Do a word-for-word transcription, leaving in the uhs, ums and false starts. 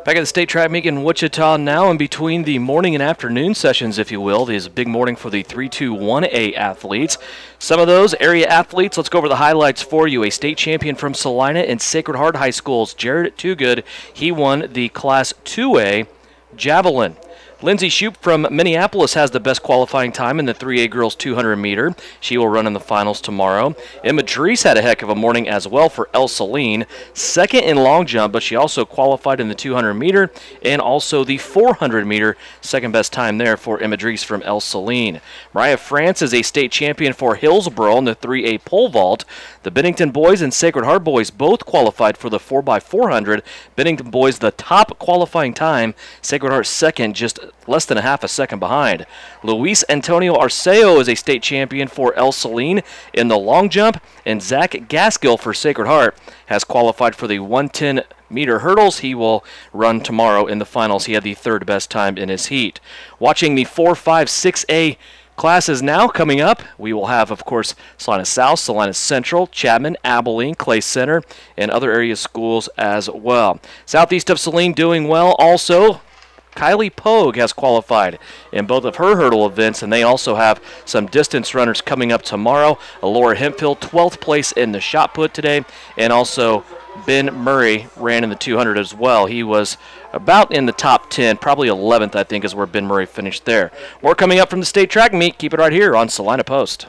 Back at the state track meet in Wichita now, in between the morning and afternoon sessions, if you will. This is a big morning for the three two one A athletes. Some of those area athletes, let's go over the highlights for you. A state champion from Salina and Sacred Heart High School's Jared Toogood. He won the Class two A Javelin. Lindsay Shoup from Minneapolis has the best qualifying time in the three A girls two hundred meter. She will run in the finals tomorrow. Emma Drees had a heck of a morning as well for El Saline. Second in long jump, but she also qualified in the two hundred meter and also the four hundred meter. Second best time there for Emma Drees from El Saline. Mariah France is a state champion for Hillsboro in the three A pole vault. The Bennington boys and Sacred Heart boys both qualified for the four by four hundred. Bennington boys the top qualifying time. Sacred Heart second, just less than a half a second behind. Luis Antonio Arceo is a state champion for El Saline in the long jump, and Zach Gaskill for Sacred Heart has qualified for the one ten meter hurdles. He will run tomorrow in the finals. He had the third best time in his heat. Watching the four, five, six A classes now coming up, we will have, of course, Salina South, Salina Central, Chapman, Abilene, Clay Center, and other area schools as well. Southeast of Saline doing well also. Kylie Pogue has qualified in both of her hurdle events, and they also have some distance runners coming up tomorrow. Laura Hemphill, twelfth place in the shot put today, and also Ben Murray ran in the two hundred as well. He was about in the top ten, probably eleventh, I think, is where Ben Murray finished there. More coming up from the state track meet. Keep it right here on Salina Post.